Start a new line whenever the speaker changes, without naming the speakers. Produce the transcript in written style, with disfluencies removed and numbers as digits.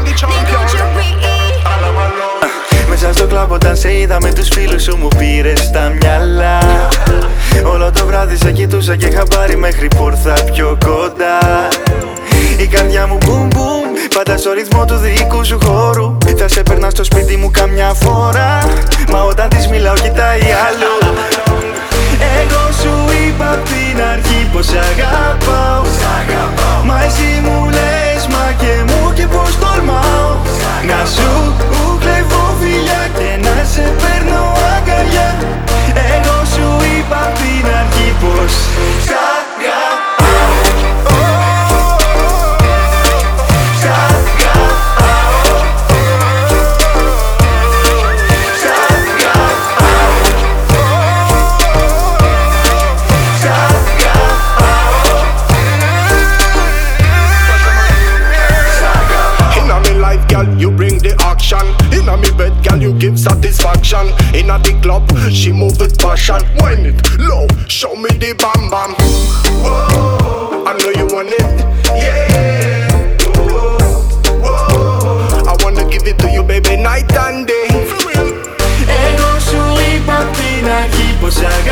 the champion.
Μέσα στο κλαμπ όταν σε είδα με τους φίλους σου μου πήρες στα μυαλά. Όλο το βράδυ σε κοιτούσα και είχα πάρει μέχρι που ήρθα πιο κοντά. Η καρδιά μου μπουμ μπουμ, πάντα στο ρυθμό του δικού σου χώρου. Θα σε περνά στο σπίτι μου καμιά φορά, μα όταν της μιλάω κοιτάει αλλού. Εγώ σου είπα απ' την αρχή πως αγαπάω, μα εσύ μου λες μα και μου και πως τολμάω να σου κλεβώ φιλιά και να σε παίρνω αγκαλιά. Εγώ σου είπα απ' την αρχή πως σ' αγαπάω.
Girl, you bring the action. Inna me bed, girl, you give satisfaction. Inna the club, she move with passion. Wind it low, show me the bam bam. Whoa, I know you want it, yeah. Whoa, whoa, I wanna give it to you, baby, night and day. For real.
Εγώ σου είπα απ' την αρχή πως αγαπάω.